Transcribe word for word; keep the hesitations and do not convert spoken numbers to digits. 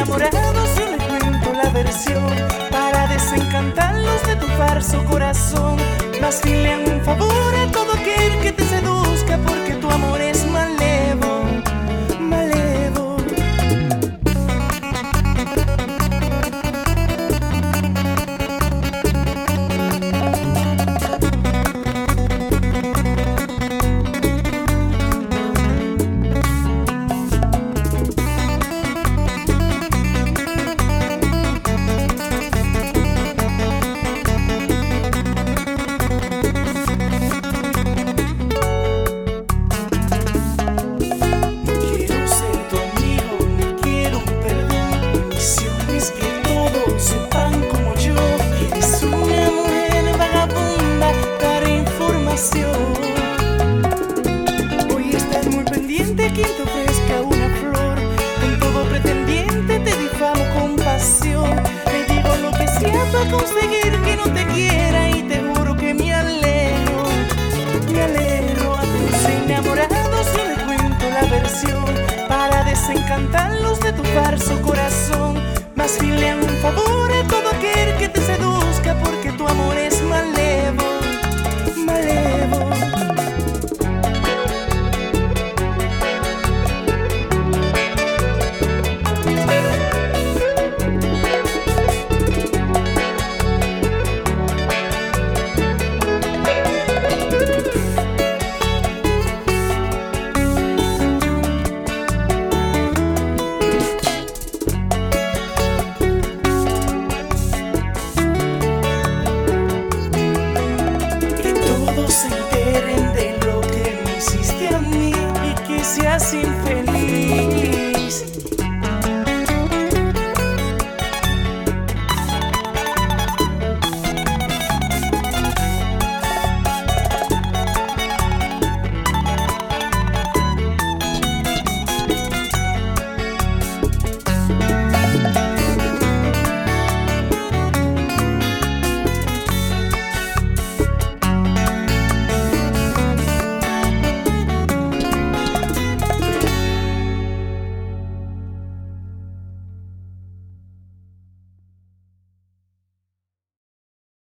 enamorados yo le cuento la versión para desencantarlos de tu falso corazón. Mas dile un favor a todo aquel que te seduzca, porque tu amor es malevo, malevo. Hoy estás muy pendiente quien te ofrezca una flor. Con todo pretendiente te difamo con pasión. Te digo lo que sea para conseguir que no te quiera, y te juro que me alegro, me alegro. A tus enamorados yo le cuento la versión para desencantarlos de tu falso corazón. Mas dile un favor a todo aquel que te seduzca, porque tu amor es malevo, malevo. Se enteren de lo que me hiciste a mí y que seas infeliz.